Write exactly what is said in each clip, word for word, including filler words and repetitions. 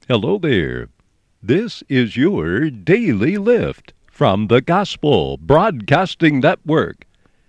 Hello there. This is your Daily Lift from the Gospel Broadcasting Network.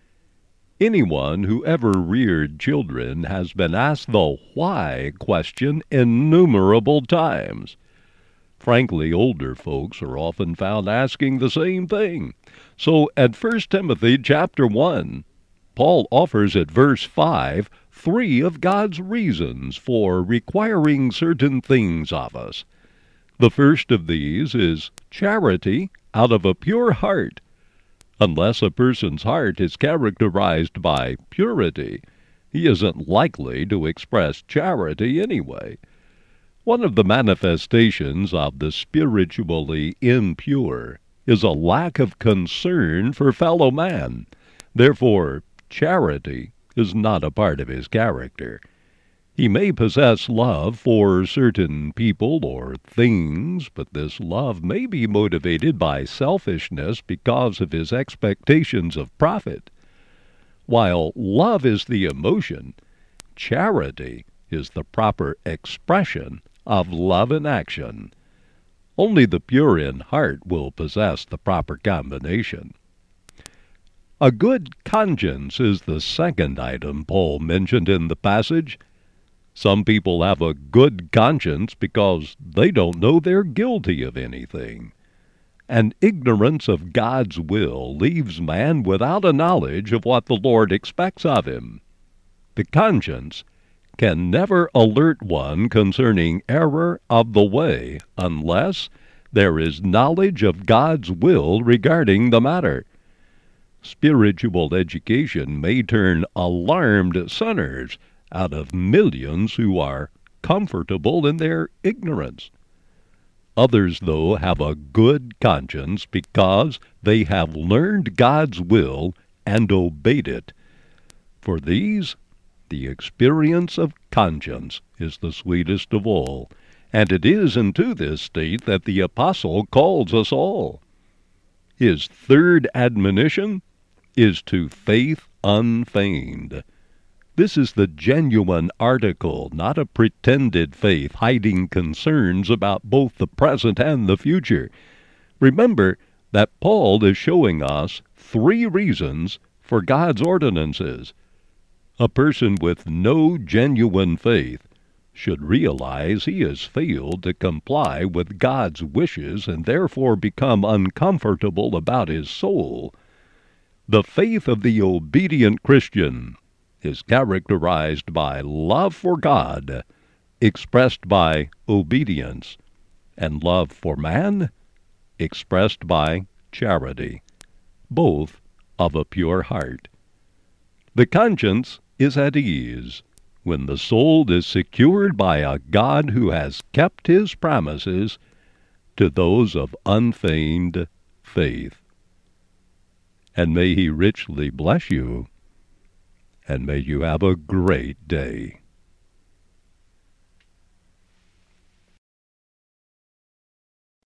Anyone who ever reared children has been asked the why question innumerable times. Frankly, older folks are often found asking the same thing. So at First Timothy chapter one, Paul offers at verse five three of God's reasons for requiring certain things of us. The first of these is charity out of a pure heart. Unless a person's heart is characterized by purity, he isn't likely to express charity anyway. One of the manifestations of the spiritually impure is a lack of concern for fellow man. Therefore, charity is not a part of his character. He may possess love for certain people or things, but this love may be motivated by selfishness because of his expectations of profit. While love is the emotion, charity is the proper expression of love in action. Only the pure in heart will possess the proper combination. A good conscience is the second item Paul mentioned in the passage. Some people have a good conscience because they don't know they're guilty of anything. And ignorance of God's will leaves man without a knowledge of what the Lord expects of him. The conscience can never alert one concerning error of the way unless there is knowledge of God's will regarding the matter. Spiritual education may turn alarmed sinners out of millions who are comfortable in their ignorance. Others, though, have a good conscience because they have learned God's will and obeyed it. For these, the experience of conscience is the sweetest of all, and it is into this state that the apostle calls us all. His third admonition is to faith unfeigned. This is the genuine article, not a pretended faith hiding concerns about both the present and the future. Remember that Paul is showing us three reasons for God's ordinances. A person with no genuine faith should realize he has failed to comply with God's wishes and therefore become uncomfortable about his soul. The faith of the obedient Christian is characterized by love for God, expressed by obedience, and love for man, expressed by charity, both of a pure heart. The conscience is at ease when the soul is secured by a God who has kept his promises to those of unfeigned faith. And may he richly bless you, and may you have a great day.